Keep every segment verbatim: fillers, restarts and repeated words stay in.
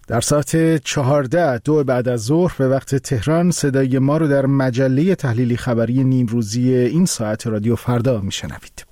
در ساعت چهارده دو بعد از ظهر به وقت تهران صدای ما رو در مجله تحلیلی خبری نیمروزی این ساعت رادیو فردا میشنوید.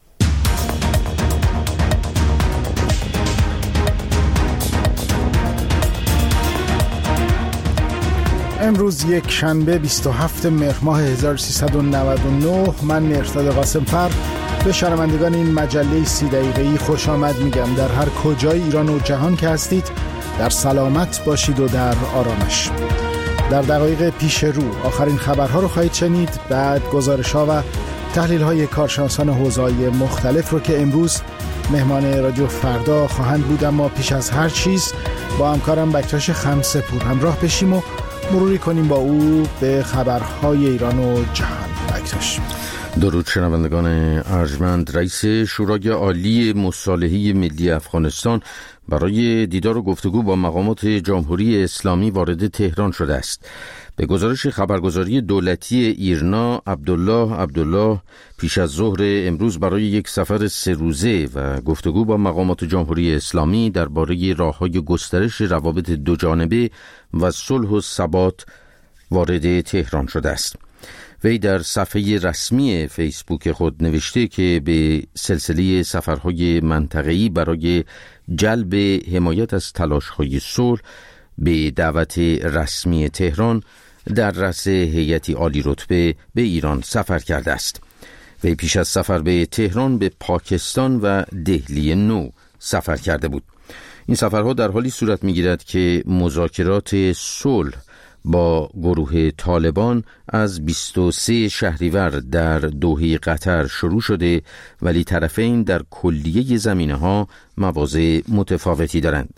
امروز یک شنبه بیست و هفتم مهر ماه هزار و سیصد و نود و نه، من مرتضی قاسم‌فر به شنوندگان این مجله سی دقیقه‌ای خوش آمد میگم. در هر کجای ایران و جهان که هستید در سلامت باشید و در آرامش. در دقایق پیش رو آخرین خبرها رو خواهید شنید، بعد گزارش‌ها و تحلیل‌های کارشناسان حوزه‌های مختلف رو که امروز مهمان رادیو فردا خواهند بود. اما پیش از هر چیز با همکارم بکتاش خمسه‌پور همراه بشیم و مروری کنیم با او به خبرهای ایران و جهان. بکتاش. درود شنوندگان ارجمند. رئیس شورای عالی مصالحه ملی افغانستان برای دیدار و گفتگو با مقامات جمهوری اسلامی وارد تهران شده است. به گزارش خبرگزاری دولتی ایرنا، عبدالله عبدالله پیش از ظهر امروز برای یک سفر سه روزه و گفتگو با مقامات جمهوری اسلامی درباره راه‌های گسترش روابط دوجانبه و صلح و ثبات وارد تهران شده است. وی در صفحه رسمی فیسبوک خود نوشته که به سلسله سفرهای منطقه‌ای برای جلب حمایت از تلاش‌های صلح به دعوت رسمی تهران در رأس هیئتی عالی رتبه به ایران سفر کرده است. وی پیش از سفر به تهران به پاکستان و دهلی نو سفر کرده بود. این سفرها در حالی صورت می‌گیرد که مذاکرات صلح با گروه طالبان از بیست و سوم شهریور در دوحه قطر شروع شده، ولی طرفین در کلیه زمینه‌ها مواضع متفاوتی دارند.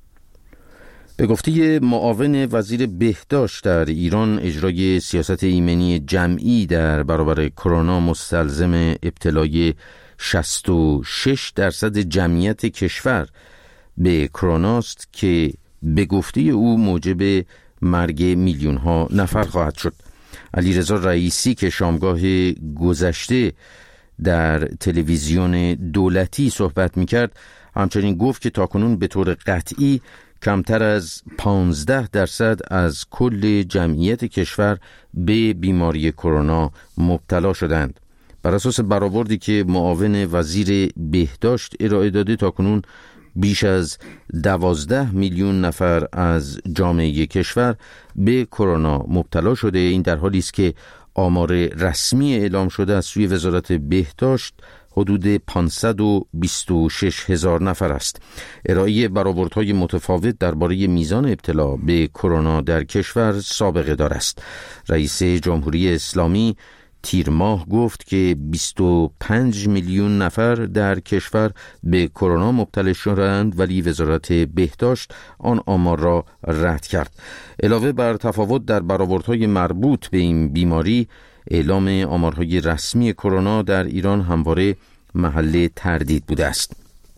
به گفته معاون وزیر بهداشت در ایران، اجرای سیاست ایمنی جمعی در برابر کرونا مستلزم ابتلای شصت و شش درصد جمعیت کشور به کرونا است که به گفته او موجب مرگ میلیون ها نفر خواهد شد. علیرضا رئیسی که شامگاه گذشته در تلویزیون دولتی صحبت میکرد همچنین گفت که تاکنون به طور قطعی کمتر از پانزده درصد از کل جمعیت کشور به بیماری کرونا مبتلا شدند. بر اساس برآوردی که معاون وزیر بهداشت ارائه داده تاکنون بیش از دوازده میلیون نفر از جامعه کشور به کرونا مبتلا شده. این در حالی است که آمار رسمی اعلام شده از سوی وزارت بهداشت حدود پانصد و بیست و شش هزار نفر است. ارائه برآوردهای متفاوت درباره میزان ابتلا به کرونا در کشور سابقه دار است. رئیس جمهوری اسلامی تیر ماه گفت که بیست و پنج میلیون نفر در کشور به کرونا مبتلا شدند، ولی وزارت بهداشت آن آمار را رد کرد. علاوه بر تفاوت در برآوردهای مربوط به این بیماری، اعلام آمارهای رسمی کرونا در ایران همواره محل تردید بوده است.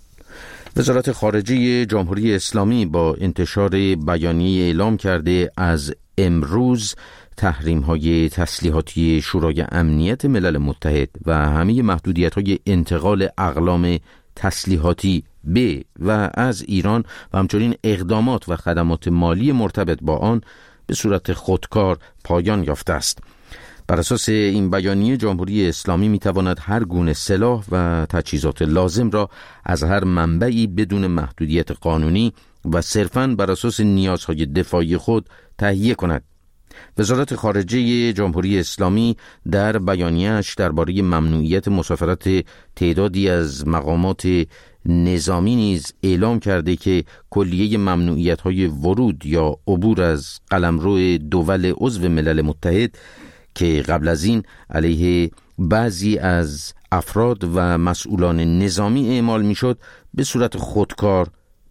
وزارت خارجه جمهوری اسلامی با انتشار بیانیه اعلام کرده از امروز تحریم‌های تسلیحاتی شورای امنیت ملل متحد و همه محدودیت‌های انتقال اقلام تسلیحاتی به و از ایران و همچنین اقدامات و خدمات مالی مرتبط با آن به صورت خودکار پایان یافته است. بر اساس این بیانیه جمهوری اسلامی می‌تواند هر گونه سلاح و تجهیزات لازم را از هر منبعی بدون محدودیت قانونی و صرفاً بر اساس نیازهای دفاعی خود تهیه کند. وزارت خارجه جمهوری اسلامی در بیانیه‌اش درباره ممنوعیت مسافرت تعدادی از مقامات نظامی نیز اعلام کرده که کلیه ممنوعیت‌های ورود یا عبور از قلمرو دول عضو ملل متحد که قبل از این علیه بعضی از افراد و مسئولان نظامی اعمال میشد به صورت خودکار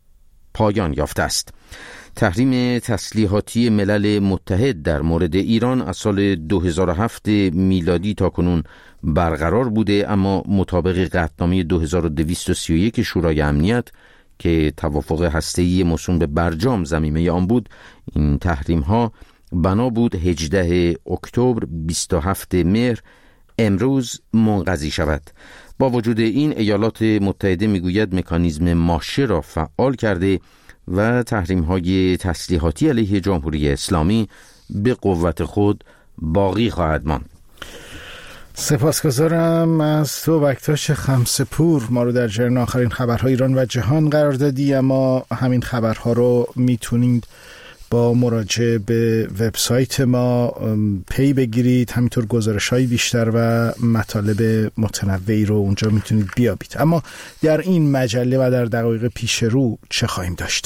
پایان یافته است. تحریم تسلیحاتی ملل متحد در مورد ایران از سال دو هزار و هفت میلادی تا کنون برقرار بوده، اما مطابق قطعنامه دو هزار و دویست و سی و یک شورای امنیت که توافق هسته‌ای موسوم به برجام ضمیمه آن بود، این تحریم ها بنا بود هجدهم اکتبر بیست و هفتم مهر امروز منقضی شود. با وجود این ایالات متحده میگوید مکانیزم ماشه را فعال کرده و تحریم‌های تسلیحاتی علیه جمهوری اسلامی به قوت خود باقی خواهد ماند. سپاسگزارم از تو بکتاش خمسه‌پور. ما رو در جریان آخرین خبرهای ایران و جهان قرار دادی، اما همین خبرها رو میتونید با مراجعه به وبسایت ما پی بگیرید، همینطور گزارش‌های بیشتر و مطالب متنوعی رو اونجا میتونید بیابید. اما در این مجله و در دقایق پیش رو چه خواهیم داشت؟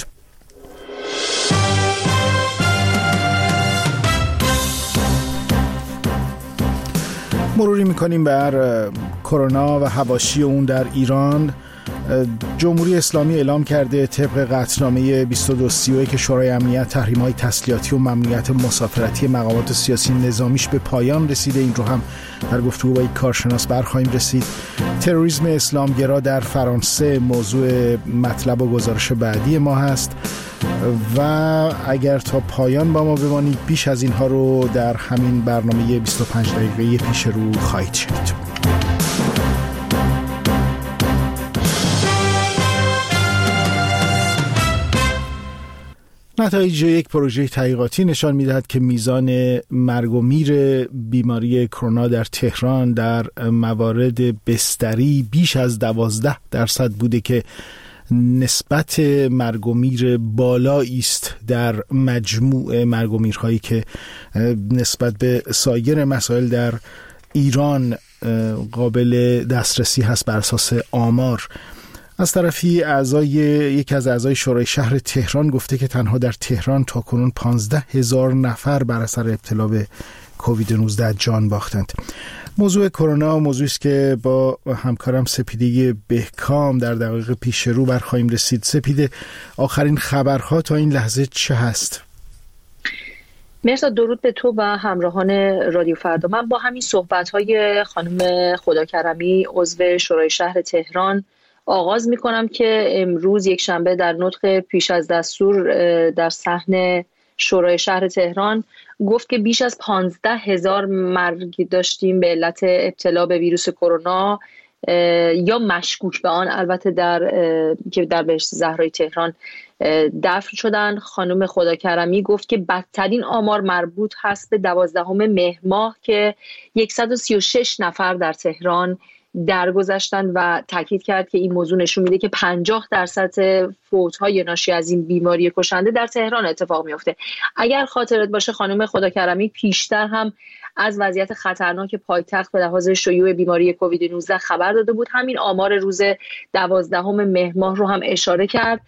مروری میکنیم بر کرونا و حواشی اون در ایران. جمهوری اسلامی اعلام کرده طبق قطعنامه بیست و دو سی و یک که شورای امنیت تحریم‌های تسلیحاتی و ممنوعیت مسافرتی مقامات سیاسی نظامیش به پایان رسیده. این رو هم در گفتگو با یک کارشناس برخواهیم رسید. تروریسم اسلامگرا در فرانسه موضوع مطلب و گزارش بعدی ما هست و اگر تا پایان با ما بمانید بیش از اینها رو در همین برنامه بیست و پنج دقیقه‌ای پیش رو خواهید شنید. نتایج یک پروژه تحقیقاتی نشان می‌دهد که میزان مرگ و میر بیماری کرونا در تهران در موارد بستری بیش از دوازده درصد بوده که نسبت مرگ و میر بالایی است در مجموع مرگ و میرهایی که نسبت به سایر مسائل در ایران قابل دسترسی هست بر اساس آمار. از طرفی اعضای یک از اعضای شورای شهر تهران گفته که تنها در تهران تاکنون پانزده هزار نفر بر اثر ابتلا به کووید نوزده جان باختند. موضوع کرونا موضوعی است که با همکارم سپیده بهکام در دقایق پیش رو برخواهیم رسید. سپیده، آخرین خبرها تا این لحظه چه هست؟ مرسی، درود به تو و همراهان رادیو فردا. من با همین صحبت‌های خانم خداکرمی عضو شورای شهر تهران آغاز می‌کنم که امروز یک شنبه در نطق پیش از دستور در صحن شورای شهر تهران گفت که بیش از پانزده هزار مرگ داشتیم به علت ابتلا به ویروس کرونا یا مشکوک به آن، البته در که در بهشت زهرای تهران دفن شدن. خانم خداکرمی گفت که بدترین آمار مربوط هست به دوازدهم مهر ماه که صد و سی و شش نفر در تهران درگذشتن و تاکید کرد که این موضوع نشون میده که پنجاه درصد فوت‌های ناشی از این بیماری کشنده در تهران اتفاق میفته. اگر خاطرت باشه خانم خداکرمی پیشتر هم از وضعیت خطرناک پایتخت به لحاظ شیوع بیماری کووید نوزده خبر داده بود. همین آمار روز دوازدهم مهر ماه رو هم اشاره کرد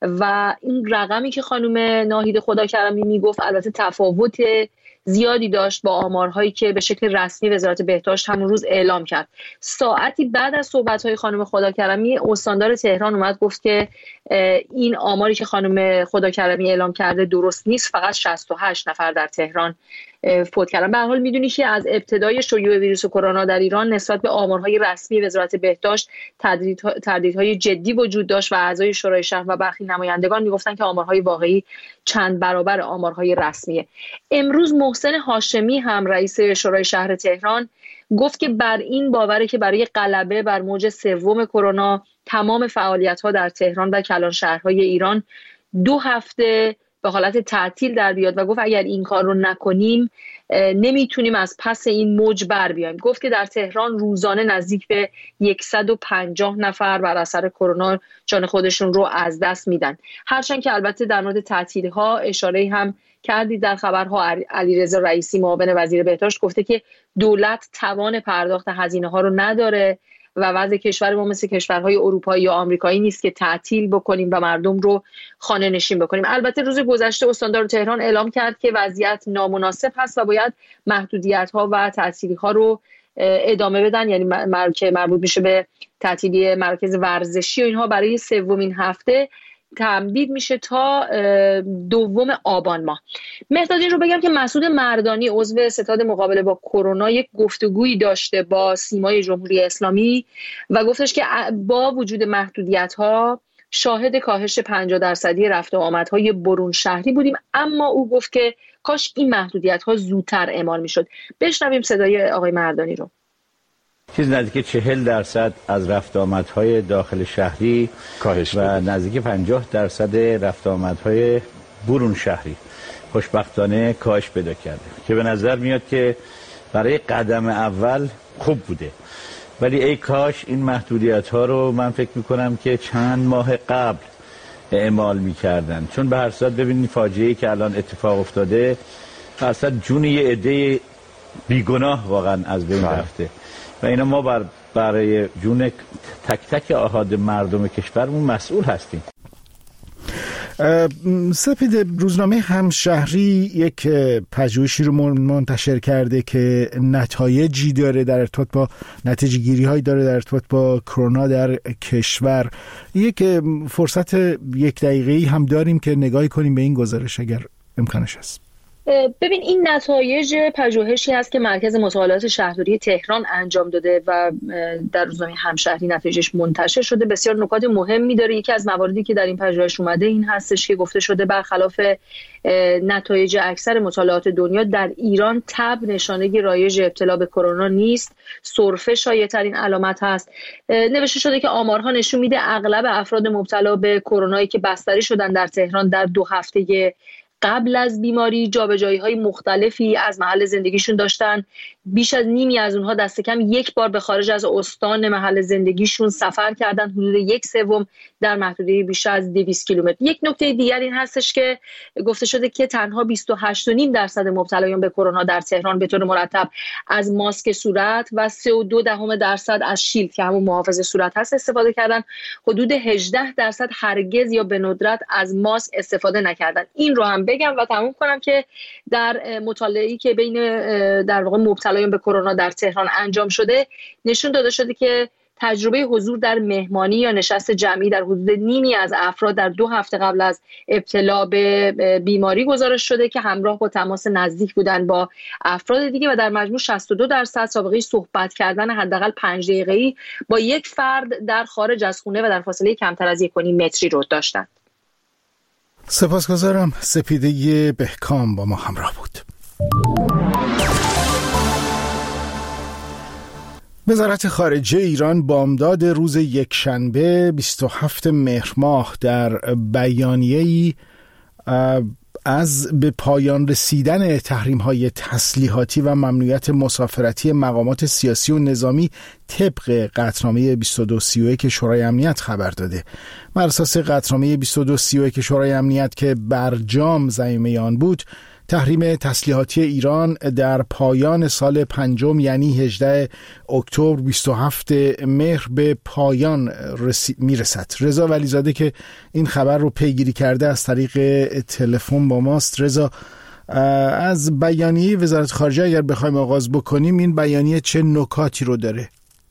و این رقمی که خانم ناهید خداکرمی میگفت البته تفاوت زیادی داشت با آمارهایی که به شکل رسمی وزارت بهداشت همون روز اعلام کرد. ساعتی بعد از صحبت‌های خانم خداکرمی استاندار تهران اومد گفت که این آماری که خانم خداکرمی اعلام کرده درست نیست، فقط شصت و هشت نفر در تهران فوت کردن. به هر حال میدونی که از ابتدای شیوع ویروس کرونا در ایران نسبت به آمارهای رسمی وزارت بهداشت تردیدهای جدی وجود داشت و اعضای شورای شهر و برخی نمایندگان میگفتن که آمارهای واقعی چند برابر آمارهای رسمیه. امروز محسن هاشمی هم رئیس شورای شهر تهران گفت که بر این باوره که برای غلبه بر موج سوم کرونا تمام فعالیت‌ها در تهران و کلان شهرهای ایران دو هفته به حالت تعطیل در بیاد و گفت اگر این کار رو نکنیم نمیتونیم از پس این موج بر بیایم. گفت که در تهران روزانه نزدیک به صد و پنجاه نفر بر اثر کرونا جان خودشون رو از دست میدن. هرچند که البته در مورد تعطیل‌ها اشاره هم کردید در خبرها. علیرضا رئیسی معاون وزیر بهداشت گفته که دولت توان پرداخت هزینه‌ها رو نداره و وضع کشور ما مثل کشورهای اروپایی یا آمریکایی نیست که تعطیل بکنیم و مردم رو خانه نشین بکنیم. البته روز گذشته استاندار تهران اعلام کرد که وضعیت نامناسب هست و باید محدودیت‌ها و تعطیلی‌ها رو ادامه بدن، یعنی که مربوط میشه به تعطیلی مرکز ورزشی و اینها برای سومین هفته تمدید میشه تا دوم آبان ماه. مهرداد این رو بگم که مسعود مردانی عضو ستاد مقابله با کرونا یک گفتگویی داشته با سیمای جمهوری اسلامی و گفتش که با وجود محدودیت‌ها شاهد کاهش پنجاه درصدی رفت و آمدهای برون شهری بودیم، اما او گفت که کاش این محدودیت‌ها زودتر اعمال میشد. بشنویم صدای آقای مردانی رو. چیز نزدیک چهل درصد از رفت آمدهای داخل شهری کاهش و نزدیک پنجاه درصد رفت آمدهای برون شهری خوشبختانه کاهش پیدا کرده که به نظر میاد که برای قدم اول خوب بوده. ولی ای کاش این محدودیت ها رو من فکر میکنم که چند ماه قبل اعمال میکردن، چون به هر صورت ببینید فاجعه‌ای که الان اتفاق افتاده اصلا جون یه عده بیگناه واقعا از بین رفته و اینا ما بر برای جون تک تک احاد مردم کشورمون مسئول هستیم. سپید، روزنامه همشهری یک پژوهشی رو منتشر کرده که نتایجی داره در ارتباط با نتیجه گیری هایی داره در ارتباط با کرونا در کشور. یک فرصت یک دقیقه‌ای هم داریم که نگاهی کنیم به این گزارش اگر امکانش هست. ببین، این نتایج پژوهشی هست که مرکز مطالعات شهرداری تهران انجام داده و در روزنامه همشهری نتایجش منتشر شده. بسیار نکات مهمی داره. یکی از مواردی که در این پژوهش اومده این هستش که گفته شده برخلاف نتایج اکثر مطالعات دنیا، در ایران تب نشانه رایج ابتلا به کرونا نیست، سرفه شایع‌ترین علامت هست. نوشته شده که آمارها نشون میده اغلب افراد مبتلا به کرونایی که بستری شدن در تهران در دو هفته قبل از بیماری جابجایی‌های مختلفی از محل زندگیشون داشتن. بیش از نیمی از اونها دست کم یک بار به خارج از استان محل زندگیشون سفر کردن، حدود یک سوم در محدوده بیش از دویست کیلومتر. یک نکته دیگر این هستش که گفته شده که تنها بیست و هشت و نیم درصد مبتلایان به کرونا در تهران به طور مرتب از ماسک صورت و سه و دو دهم درصد از شیلد که همون محافظ صورت هست استفاده کردن. حدود هجده درصد هرگز یا به ندرت از ماسک استفاده نکردن. این رو هم بگم و تموم کنم که در مطالعه‌ای که بین در واقع مبتلایان به کرونا در تهران انجام شده نشون داده شده که تجربه حضور در مهمانی یا نشست جمعی در حدود نیمی از افراد در دو هفته قبل از ابتلا به بیماری گزارش شده که همراه با تماس نزدیک بودن با افراد دیگه و در مجموع شصت و دو درصد سابقه صحبت کردن حداقل پنج دقیقه‌ای با یک فرد در خارج از خونه و در فاصله کمتر از یک و نیم متری رو داشتند. سپاسگزارم. سپیده بهکام با ما همراه بود. وزارت خارجه ایران بامداد روز یکشنبه بیست و هفتم مهر ماه در بیانیه‌ای از به پایان رسیدن تحریم‌های تسلیحاتی و ممنوعیت مسافرتی مقامات سیاسی و نظامی طبق قطعنامه بیست و دو سی و یک شورای امنیت خبر داده. بر اساس قطعنامه بیست و دو سی و یک شورای امنیت که برجام ضمیمه آن بود، تحریم تسلیحاتی ایران در پایان سال پنجم یعنی هجدهم اکتبر بیست و هفتم مهر به پایان رسی... میرسد. رضا ولیزاده که این خبر رو پیگیری کرده از طریق تلفن با ماست. رضا، از بیانیه وزارت خارجه اگر بخوایم آغاز بکنیم، این بیانیه چه نکاتی رو داره؟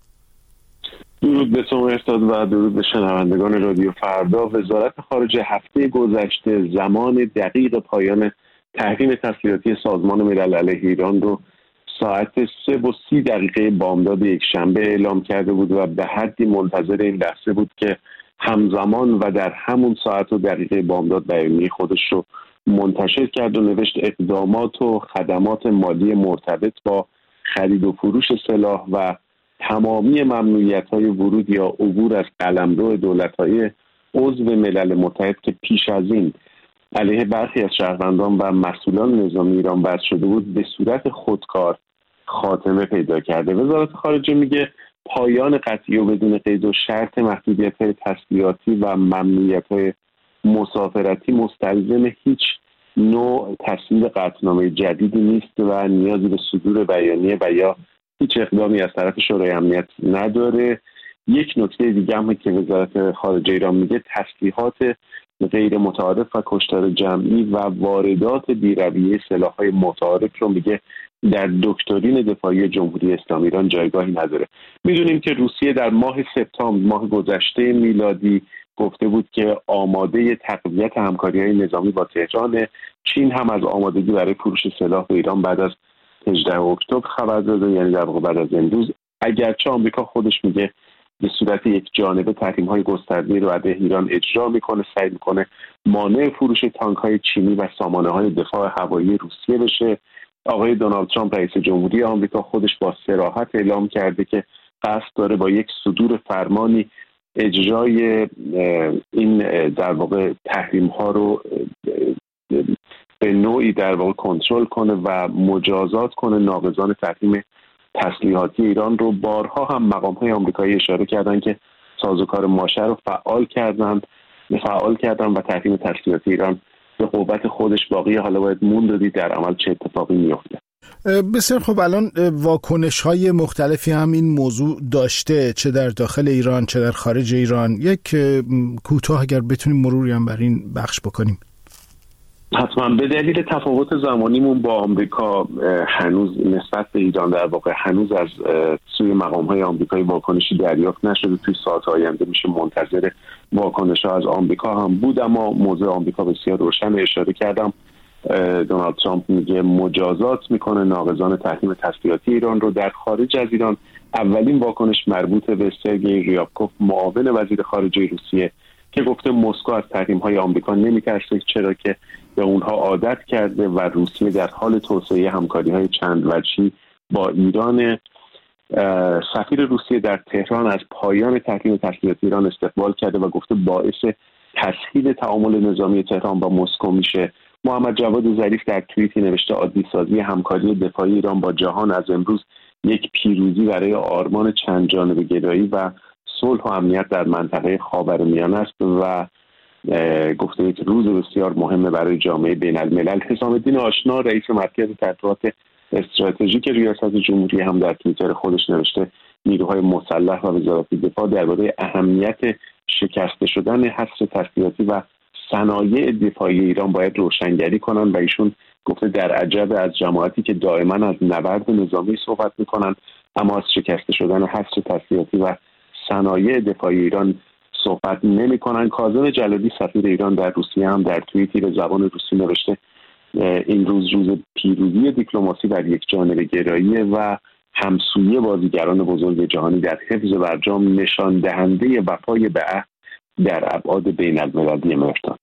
درود به شما استاد و درود به شنوندگان رادیو فردا. وزارت خارجه هفته گذشته زمان دقیق پایان تحریم تسلیحاتی سازمان ملل علیه ایران رو ساعت سه و سی دقیقه بامداد یک شنبه اعلام کرده بود و به حدی منتظر این لحظه بود که همزمان و در همون ساعت و دقیقه بامداد بیانیه خودش رو منتشر کرد و نوشت اقدامات و خدمات مالی مرتبط با خرید و فروش سلاح و تمامی ممنوعیت‌های ورود یا عبور از قلمرو دولت‌های عضو ملل متحد که پیش از این علیه برخی از شهروندان و مسئولان نظامی ایران وضع شده بود به صورت خودکار خاتمه پیدا کرده. وزارت خارجه میگه پایان قطعی و بدون قید و شرط محدودیت‌های تسلیحاتی و ممنوعیت‌های مسافرتی مستلزم هیچ نوع تصویب قطعنامه جدیدی نیست و نیازی به صدور بیانیه و یا هیچ اقدامی از طرف شورای امنیت نداره. یک نکته دیگه هم که وزارت خارجه ایران میگه تسلیحات غیر متعارف و کشتار جمعی و واردات بی‌رویه سلاح‌های متعارف رو میگه در دکترین دفاعی جمهوری اسلامی ایران جایگاهی نداره. میدونیم که روسیه در ماه سپتامبر ماه گذشته میلادی گفته بود که آماده تقویت همکاری‌های نظامی با تهران. چین هم از آمادگی برای فروش سلاح به ایران بعد از هجدهم اکتبر خبر داده، یعنی در واقع بعد از امروز. اگرچه آمریکا خودش میگه به صورت یک جانبه تحریم‌های گسترده‌ای رو علیه ایران اجرا میکنه، سعی میکنه مانع فروش تانک‌های چینی و سامانه‌های دفاع هوایی روسیه بشه. آقای دونالد ترامپ رئیس جمهوری آمریکا خودش با صراحت اعلام کرده که قصد داره با یک صدور فرمانی اجرای این در واقع تحریم ها رو به نوعی در واقع کنترل کنه و مجازات کنه ناقضان تحریم تسلیحاتی ایران رو. بارها هم مقام های آمریکایی اشاره کردن که سازوکار ماشه رو فعال کردن فعال کردن و تحریم تسلیحاتی ایران به قوت خودش باقی. حالا باید موند و دید در عمل چه اتفاقی میفته. بسیار خب، الان واکنش های مختلفی هم این موضوع داشته، چه در داخل ایران چه در خارج ایران. یک کوتاه اگر بتونیم مروری هم بر این بخش بکنیم. حتما. به دلیل تفاوت زمانیمون با آمریکا هنوز نسبت به ایران در واقع هنوز از سوی مقام‌های آمریکایی واکنشی دریافت نشده. توی ساعت آینده میشه منتظر واکنش‌ها از آمریکا هم بود، اما موضوع آمریکا بسیار روشن اشاره کردم. دونالد ترامپ میگه مجازات میکنه ناقضان تحریم تسلیحاتی ایران رو. در خارج از ایران اولین واکنش مربوط به سرگئی ریابکوف، معاون وزیر خارجه روسیه، که گفته مسکو از تحریم‌های آمریکا نمی‌ترسه، چرا که به اونها عادت کرده و روسیه در حال توسعه همکاری‌های چند وجهی با ایران. سفیر روسیه در تهران از پایان تحریم تسلیحاتی ایران استقبال کرده و گفته باعث تسهیل تعامل نظامی تهران با مسکو میشه. محمد جواد ظریف در توییتی نوشته عادی سازی همکاری دفاعی ایران با جهان از امروز یک پیروزی برای آرمان چند جانبه گرایی و صلح و امنیت در منطقه خاورمیانه است و گفته یک روز بسیار مهمه برای جامعه بین الملل. حسام الدین آشنا رئیس مرکز تحقیقات استراتژیک ریاست جمهوری هم در توییتر خودش نوشته نیروهای مسلح و وزارت دفاع درباره اهمیت شکسته شدن حصر تسلیحاتی و صنایع دفاعی ایران باید روشنگری کنن و ایشون گفته در عجب از جماعتی که دائما از نبرد نظامی صحبت میکنن اما از شکسته شدن حصر تسلیحاتی و صنایع دفاعی ایران صحبت نمیکنن. کاظم جلالی سفیر ایران در روسیه هم در توییتی به زبان روسی نوشته این روز روز پیروزی دیپلماسی در یک جانبه گرایی و همسویه بازیگران بزرگ جهانی در حفظ برجام نشان دهنده وفای به عهد در ابعاد بین المللی مرداد.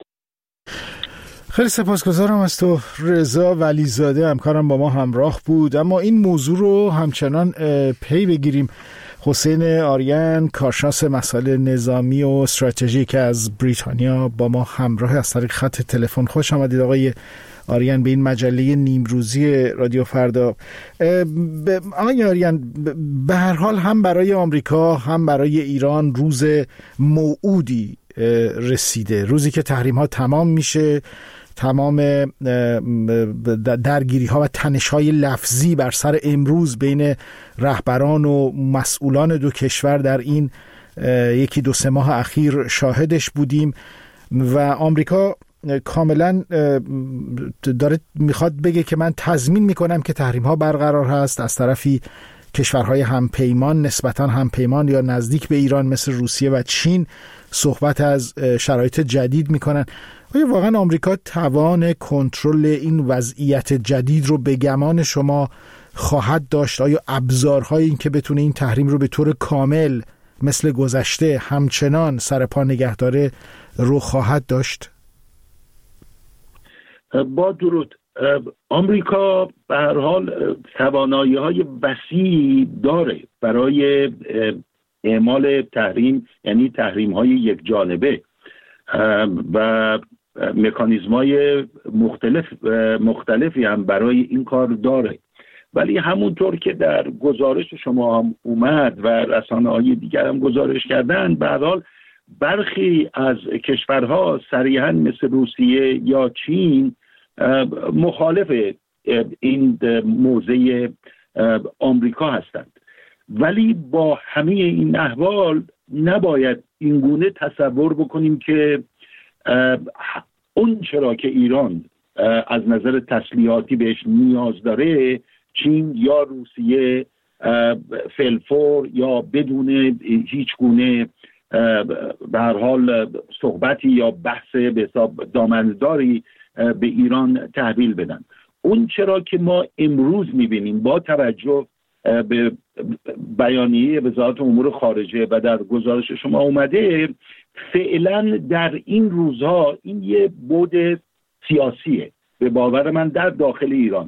خیلی سپاسگزارم از تو رضا ولیزاده، همکارم با ما همراه بود. اما این موضوع رو همچنان پی بگیریم. حسین آریان، کارشناس مسائل نظامی و استراتژیک از بریتانیا، با ما همراه از طریق خط تلفن. خوش آمدید آقای آریان به این مجله نیمروزی رادیو فردا. آقای آریان، به هر حال هم برای آمریکا هم برای ایران روز موعودی رسیده، روزی که تحریم ها تمام میشه، تمام درگیری ها و تنش های لفظی بر سر امروز بین رهبران و مسئولان دو کشور در این یکی دو سه ماه اخیر شاهدش بودیم و آمریکا کاملا داره میخواد بگه که من تضمین میکنم که تحریم ها برقرار هست. از طرفی کشورهای همپیمان، نسبتا همپیمان یا نزدیک به ایران مثل روسیه و چین صحبت از شرایط جدید میکنن. آیا واقعا آمریکا توان کنترل این وضعیت جدید رو به گمان شما خواهد داشت؟ آیا ابزارهای این که بتونه این تحریم رو به طور کامل مثل گذشته همچنان سر پا نگه داره رو خواهد داشت؟ با درود. آمریکا به هر حال توانایی‌های وسیعی داره برای اعمال تحریم، یعنی تحریم‌های یک جانبه و مکانیزم‌های مختلف مختلفی هم برای این کار داره. ولی همونطور که در گزارش شما هم اومد و رسانه‌های دیگر هم گزارش کردن، به هر حال برخی از کشورها صریحاً مثل روسیه یا چین مخالف این موضع آمریکا هستند. ولی با همه این احوال نباید اینگونه تصور بکنیم که اون چرا که ایران از نظر تسلیحاتی بهش نیاز داره، چین یا روسیه فلفور یا بدون هیچ گونه به هر حال صحبتی یا بحث به حساب دامنه‌داری به ایران تحویل بدن. اون چرا که ما امروز میبینیم با توجه به بیانیه وزارت امور خارجه و در گزارش شما اومده، فعلا در این روزها این یه بعد سیاسیه به باور من در داخل ایران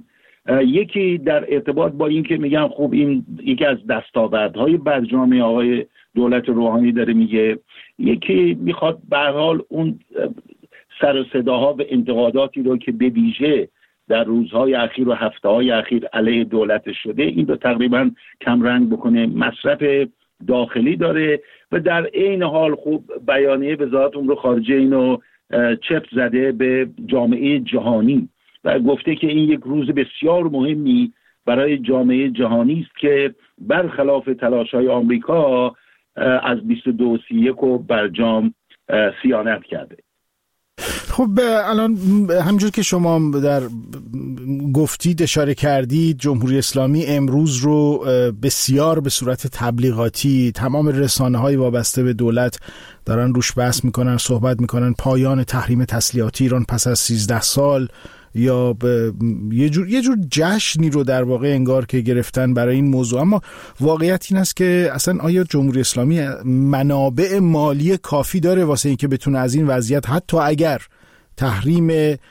یکی در ارتباط با این که میگن خب این یکی از دستاوردهای برجام آقای دولت روحانی داره میگه، یکی میخواد به هر حال اون سر و صداها و انتقاداتی رو که به ویژه در روزهای اخیر و هفته‌های اخیر علیه دولت شده این رو تقریبا کم رنگ بکنه. مصرف داخلی داره و در عین حال خوب بیانیه وزارت امور خارجه اینو چپ زده به جامعه جهانی و گفته که این یک روز بسیار مهمی برای جامعه جهانی است که برخلاف تلاش‌های آمریکا از بیست و دو سی و یک و برجام صیانت کرده. خب الان همونجور که شما در گفتید اشاره کردید، جمهوری اسلامی امروز رو بسیار به صورت تبلیغاتی تمام رسانه‌های وابسته به دولت دارن روش بحث میکنن، صحبت میکنن پایان تحریم تسلیحاتی ایران پس از سیزده سال، یا یه جور یه جور جشنی رو در واقع انگار که گرفتن برای این موضوع. اما واقعیت این است که اصلا آیا جمهوری اسلامی منابع مالی کافی داره واسه اینکه بتونه از این وضعیت، حتی اگر تحریم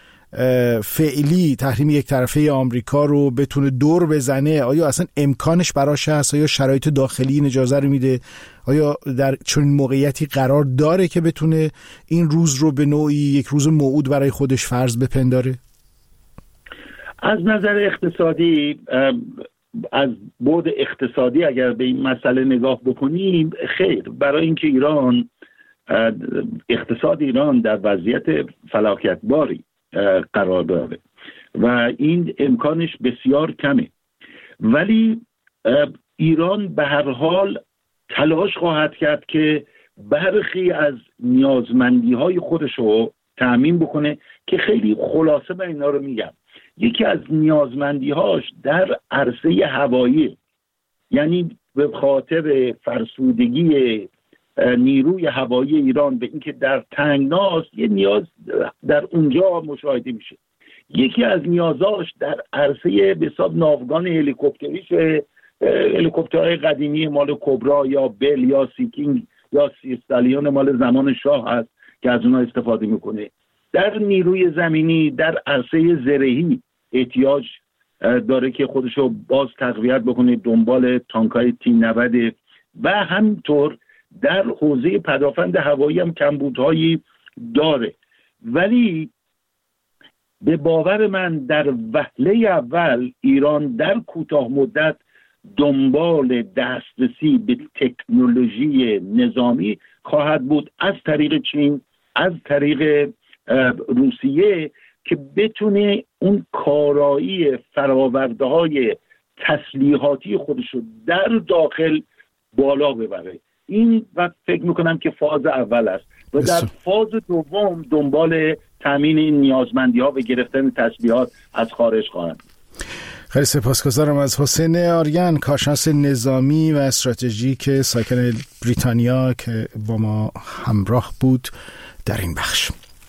فعلی، تحریم یک طرفه آمریکا رو بتونه دور بزنه، آیا اصلا امکانش براش هست؟ آیا شرایط داخلی این اجازه رو میده؟ آیا در چنین موقعیتی قرار داره که بتونه این روز رو به نوعی یک روز موعود برای خودش فرض بپنداره؟ از نظر اقتصادی، از بعد اقتصادی اگر به این مسئله نگاه بکنیم، خیر، برای اینکه ایران، اقتصاد ایران در وضعیت فلاکتباری قرار داره و این امکانش بسیار کمه، ولی ایران به هر حال تلاش خواهد کرد که برخی از نیازمندی های خودش رو تأمین بکنه که خیلی خلاصه من اینا رو میگم. یکی از نیازمندی هاش در عرصه هوایی، یعنی به خاطر فرسودگی نیروی هوایی ایران به اینکه در تنگناست یه نیاز در اونجا مشاهده میشه. یکی از نیازاش در عرصه به حساب ناوگان هلیکوپتریشه، هلیکوپترهای قدیمی مال کبرا یا بل یا سیکینگ یا سی استالیون مال زمان شاه هست که از اونها استفاده میکنه. در نیروی زمینی، در عرصه زرهی احتیاج داره که خودشو باز تقویت بکنه دنبال تانکای تی نود و همینطور در حوزه پدافند هوایی هم کمبودهایی داره. ولی به باور من در وهله اول ایران در کوتاه مدت دنبال دسترسی به تکنولوژی نظامی خواهد بود از طریق چین، از طریق روسیه، که بتونه اون کارایی فراورده های تسلیحاتی خودشو در داخل بالا ببره. این و فکر میکنم که فاز اول است و در فاز دوم دنبال تامین این نیازمندی ها و گرفتن تسلیحات از خارج خواهند. خیلی سپاسگزارم از حسین آریان، کارشناس نظامی و استراتژیک ساکن بریتانیا که با ما همراه بود در این بخش.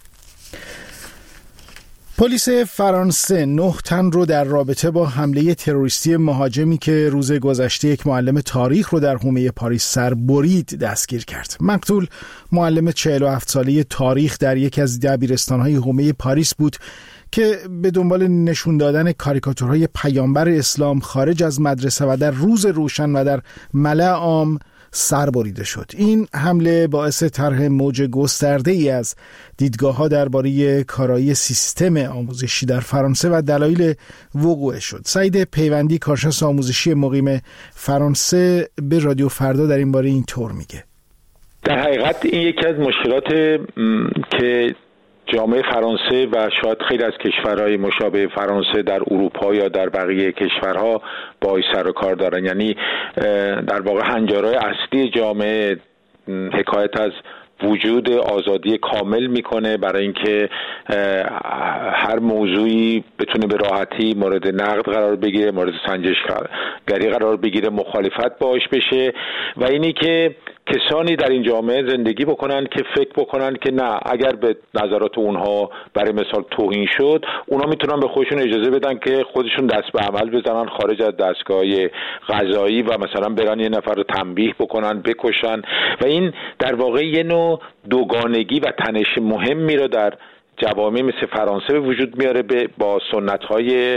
پلیس فرانسه نه تن رو در رابطه با حمله تروریستی مهاجمی که روز گذشته یک معلم تاریخ رو در حومه پاریس سر برید دستگیر کرد. مقتول معلم چهل و هفت ساله تاریخ در یک از دبیرستان‌های حومه پاریس بود که به دنبال نشون دادن کاریکاتورهای پیامبر اسلام خارج از مدرسه و در روز روشن و در ملأ عام سر بریده شد. این حمله باعث طرح موج گسترده‌ای از دیدگاه‌ها درباره کارایی سیستم آموزشی در فرانسه و دلایل وقوع شد. سعید پیوندی، کارشناس آموزشی مقیم فرانسه، به رادیو فردا در این باره اینطور میگه: در حقیقت این یکی از مشکلات که جامعه فرانسه و شاید خیلی از کشورهای مشابه فرانسه در اروپا یا در بقیه کشورها با سر و کار دارن. یعنی در واقع هنجارهای اصلی جامعه حکایت از وجود آزادی کامل میکنه برای اینکه هر موضوعی بتونه به راحتی مورد نقد قرار بگیره، مورد سنجشگری قرار بگیره، مخالفت باش بشه و اینی که کسانی در این جامعه زندگی بکنن که فکر بکنن که نه، اگر به نظرات اونها برای مثال توهین شد، اونها میتونن به خودشون اجازه بدن که خودشون دست به عمل بزنن خارج از دستگاه قضایی و مثلا برن یه نفر رو تنبیه بکنن، بکشن و این در واقع یه نوع دوگانگی و تنش مهمی رو در جوامع مثل فرانسه به وجود میاره با سنت‌های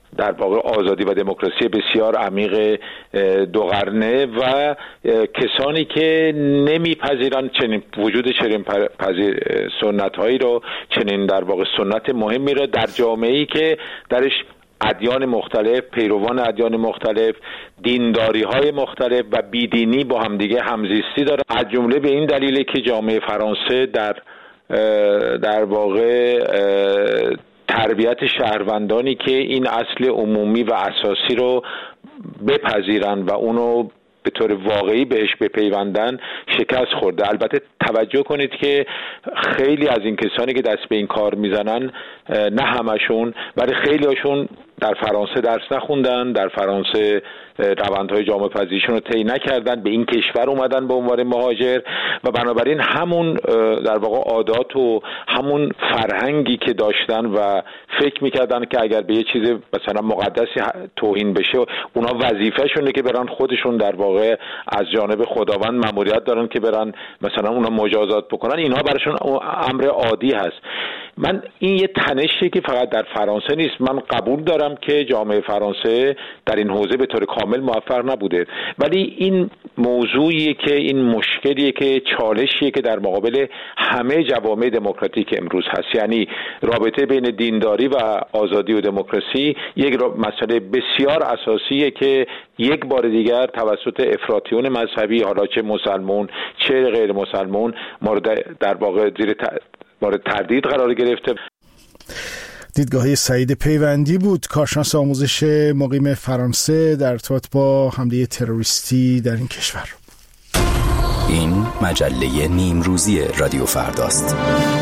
در واقع آزادی و دموکراسی بسیار عمیق دو قرنه و کسانی که نمیپذیرن چنین وجود چنین سنت‌هایی رو، چنین در واقع سنت مهمی رو در جامعه‌ای که درش ادیان مختلف، پیروان ادیان مختلف، دینداری‌های مختلف و بیدینی با همدیگه همزیستی داره. از جمله به این دلیله که جامعه فرانسه در در واقع تربیت شهروندانی که این اصل عمومی و اساسی رو بپذیرن و اونو به طور واقعی بهش بپیوندن شکست خورده. البته توجه کنید که خیلی از این کسانی که دست به این کار میزنن، نه همشون ولی خیلی هاشون در فرانسه درس نخوندن، در فرانسه روندهای جامعه پذیریشون رو طی نکردن، به این کشور اومدن به عنوان مهاجر و بنابراین همون در واقع عادات و همون فرهنگی که داشتن و فکر میکردن که اگر به یه چیز مثلا مقدسی توهین بشه اونا وظیفه‌شونه که برن خودشون در واقع از جانب خداوند مأموریت دارن که برن مثلا اونا مجازات بکنن، اینها براشون امر عادی هست. من این یه تنشی که فقط در فرانسه نیست، من قبول دارم که جامعه فرانسه در این حوزه به طور کامل موفق نبوده، ولی این موضوعیه که این مشکلیه که چالشیه که در مقابل همه جوامع دموکراتیک امروز هست. یعنی رابطه بین دینداری و آزادی و دموکراسی یک مسئله بسیار اساسیه که یک بار دیگر توسط افراطیون مذهبی، حالا چه مسلمون چه غیر مسلمون، مورد در واقع زیر ت... مورد تردید قرار گرفته. دیدگاهی سعید پیوندی بود، کارشناس آموزش مقیم فرانسه در ارتباط با حمله تروریستی در این کشور. این مجله نیمروزی رادیو فرداست.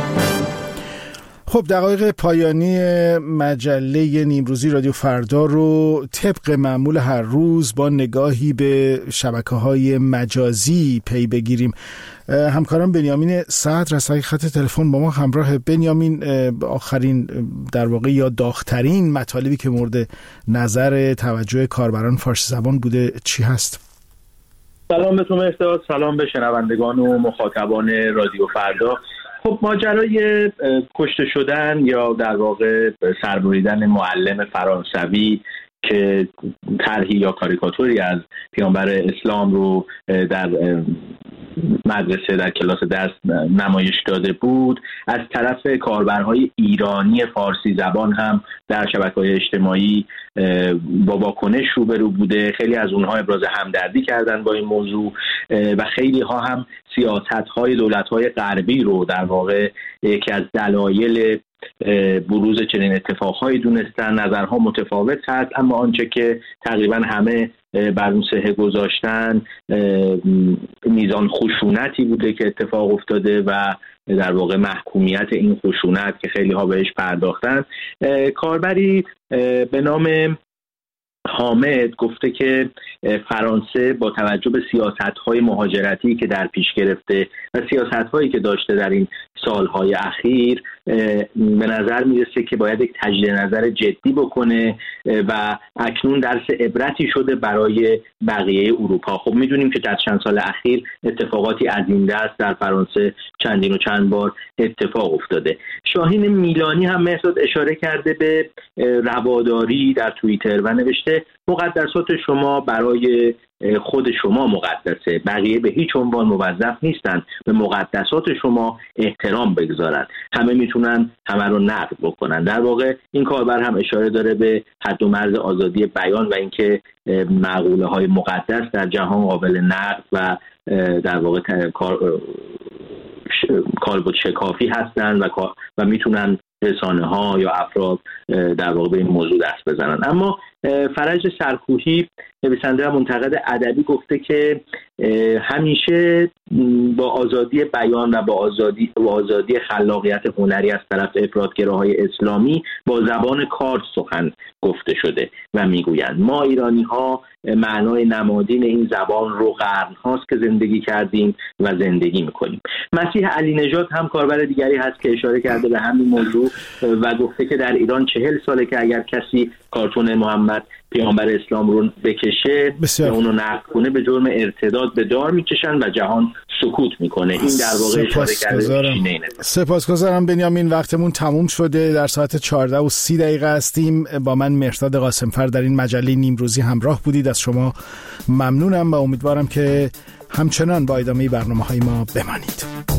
خب دقایق پایانی مجله نیمروزی رادیو فردا رو طبق معمول هر روز با نگاهی به شبکه‌های مجازی پی بگیریم. همکارم بنیامین صدر از خط تلفن با ما همراه. بنیامین، آخرین در واقع یا داغ‌ترین مطالبی که مورد نظر توجه کاربران فارسی زبان بوده چی هست؟ سلام به تو مهرداد، سلام به شنوندگان و مخاطبان رادیو فردا. خب ماجرای کشته شدن یا در واقع سربریدن معلم فرانسوی که طرحی یا کاریکاتوری از پیامبر اسلام رو در مدرسه در کلاس درس نمایش داده بود، از طرف کاربرهای ایرانی فارسی زبان هم در شبکه‌های اجتماعی با واکنش روبرو بوده. خیلی از اونها ابراز همدردی کردن با این موضوع و خیلی ها هم سیاست‌های دولت‌های غربی رو در واقع یکی از دلایل بروز چنین اتفاقهایی دونستن. نظرها متفاوت هست، اما آنچه که تقریبا همه بر اون سهه گذاشتن میزان خشونتی بوده که اتفاق افتاده و در واقع محکومیت این خشونت که خیلی ها بهش پرداختن. کاربری به نام حامد گفته که فرانسه با توجه به سیاست‌های مهاجرتی که در پیش گرفته و سیاست‌هایی که داشته در این سال‌های اخیر، به نظر میرسه که باید یک تجدید نظر جدی بکنه و اکنون درس عبرتی شده برای بقیه اروپا. خب میدونیم که در چند سال اخیر اتفاقاتی از این دست در فرانسه چندین و چند بار اتفاق افتاده. شاهین میلانی هم مثلا اشاره کرده به رواداری در توییتر و نوشته مقدسات شما برای خود شما مقدسه، بقیه به هیچ عنوان موظف نیستن به مقدسات شما احترام بگذارن، همه میتونن همه رو نقد بکنن. در واقع این کاربر هم اشاره داره به حد و مرز آزادی بیان و اینکه مقوله های مقدس در جهان قابل نقد و در واقع کالبد شکافی هستن و و میتونن رسانه ها یا افراد در واقع به این موضوع دست بزنن. اما فرج سرکوهی نویسنده و منتقد ادبی گفته که همیشه با آزادی بیان و با آزادی و آزادی خلاقیت هنری از طرف افراطگراهای اسلامی با زبان کار سخن گفته شده و میگویند ما ایرانی ها معنای نمادین این زبان رو قرن هاست که زندگی کردیم و زندگی میکنیم. مسیح علی نژاد هم کاربر دیگری هست که اشاره کرده به همین موضوع و گفته که در ایران چهل ساله که اگر کسی کارتون محمد محمد پیامبر اسلام رو بکشه بسیار. یا اونو نقد کنه به جرم ارتداد به دار میکشن و جهان سکوت میکنه. این در واقع اشاره کرده. سپاسگزارم بنیامین، وقتمون تموم شده. در ساعت چهارده و سی دقیقه هستیم. با من مهرداد قاسمفر در این مجله نیمروزی همراه بودید. از شما ممنونم و امیدوارم که همچنان با ادامه برنامه‌های ما بمانید.